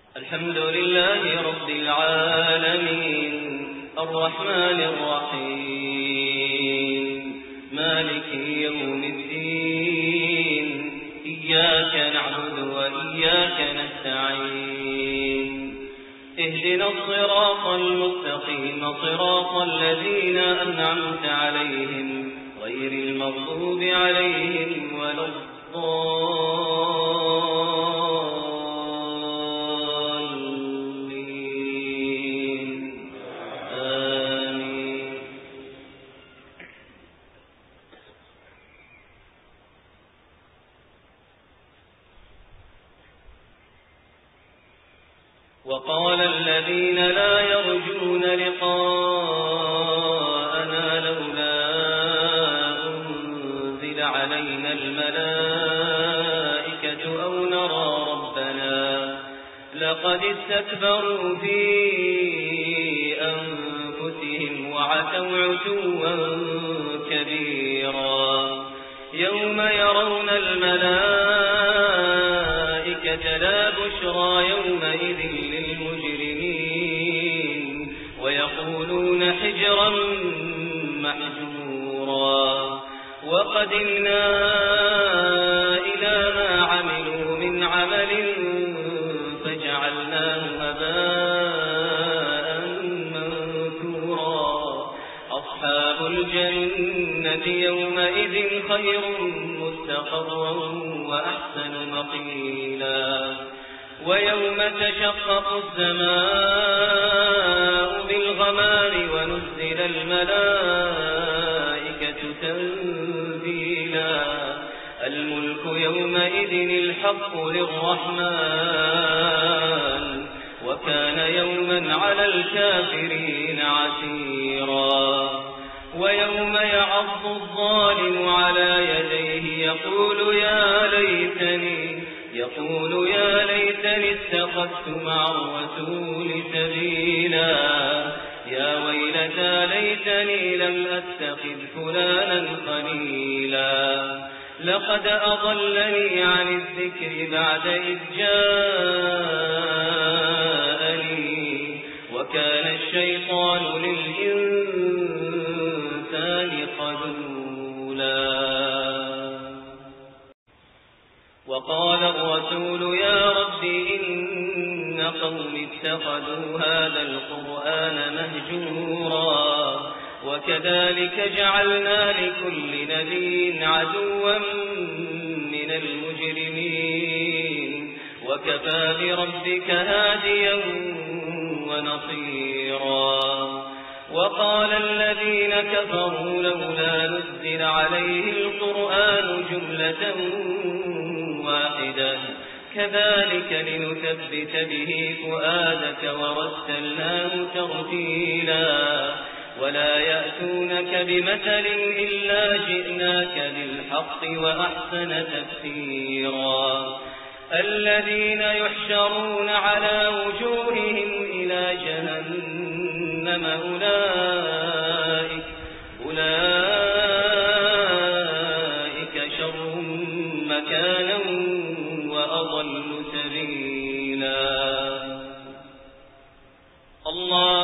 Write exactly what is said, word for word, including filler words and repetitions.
الحمد لله رب العالمين الرحمن الرحيم مالك يوم الدين إياك نعبد وإياك نستعين اهدنا الصراط المستقيم صراط الذين أنعمت عليهم غير المغضوب عليهم ولا الضالين آمين. وقال الذين لا يرجون لقاءنا لولا أنزل علينا الملائكة أو نرى ربنا لقد استكبروا في أنفسهم وعتوا عتوا كبيرا يوم يرون الملائكة لا بشرى يومئذ للمجرمين ويقولون حجرا محجورا وقدمنا إلى ما عملوا من عمل فجعلناه هباء منثورا أصحاب الجنة يومئذ خير مستقرا وأحسن مقيلا ويوم تشقق السماء بالغمام ونزل الملائكة تنزيلا الملك يومئذ الحق للرحمن وكان يوما على الكافرين عسيرا ويوم يعض الظالم على يديه يقول يا ليتني يقول يا ليتني اتخذت مع الرسول سبيلا يا ويلتى ليتني لم أتخذ فلانا خليلا لقد أضلني عن الذكر بعد إذ جاءني وكان الشيطان للإنسان خذولا وقال الرسول يا رب إن قوم اتخذوا هذا القرآن مهجورا وكذلك جعلنا لكل نبي عدوا من المجرمين وكفى بربك هاديا ونصيرا وقال الذين كفروا لولا نزل عليه القرآن جملة واحدة كذلك لنثبت به فؤادك ورتلناه ترتيلا ولا يأتونك بمثل إلا جئناك بالحق وأحسن تفسيرا الذين يحشرون على وجوههم إلى جهنم أولئك أولئك شر مكانا وأضل سبيلا الله